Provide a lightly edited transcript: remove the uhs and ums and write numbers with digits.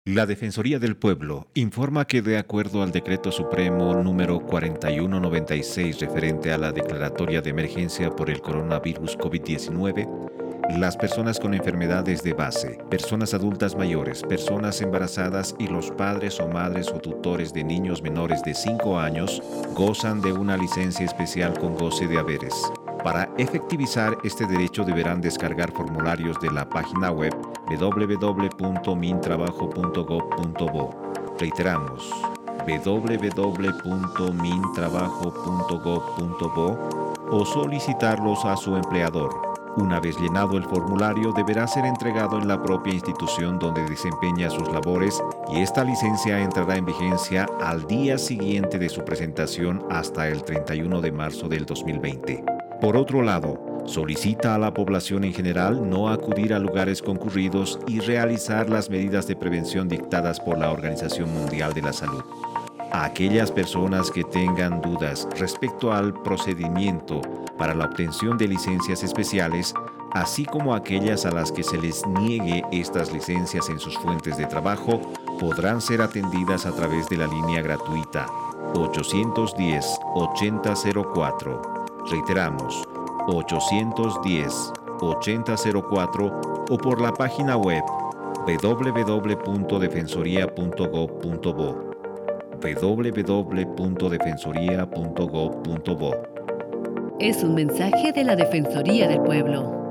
La Defensoría del Pueblo informa que de acuerdo al Decreto Supremo número 4196 referente a la declaratoria de emergencia por el coronavirus COVID-19, las personas con enfermedades de base, personas adultas mayores, personas embarazadas y los padres o madres o tutores de niños menores de 5 años gozan de una licencia especial con goce de haberes. Para efectivizar este derecho deberán descargar formularios de la página web www.mintrabajo.gov.bo. Reiteramos, www.mintrabajo.gov.bo o solicitarlos a su empleador. Una vez llenado el formulario, deberá ser entregado en la propia institución donde desempeña sus labores y esta licencia entrará en vigencia al día siguiente de su presentación hasta el 31 de marzo del 2020. Por otro lado, solicita a la población en general no acudir a lugares concurridos y realizar las medidas de prevención dictadas por la Organización Mundial de la Salud. A aquellas personas que tengan dudas respecto al procedimiento para la obtención de licencias especiales, así como aquellas a las que se les niegue estas licencias en sus fuentes de trabajo, podrán ser atendidas a través de la línea gratuita 810-8004. Reiteramos, 810-8004 o por la página web www.defensoría.gov.bo www.defensoría.gov.bo. Es un mensaje de la Defensoría del Pueblo.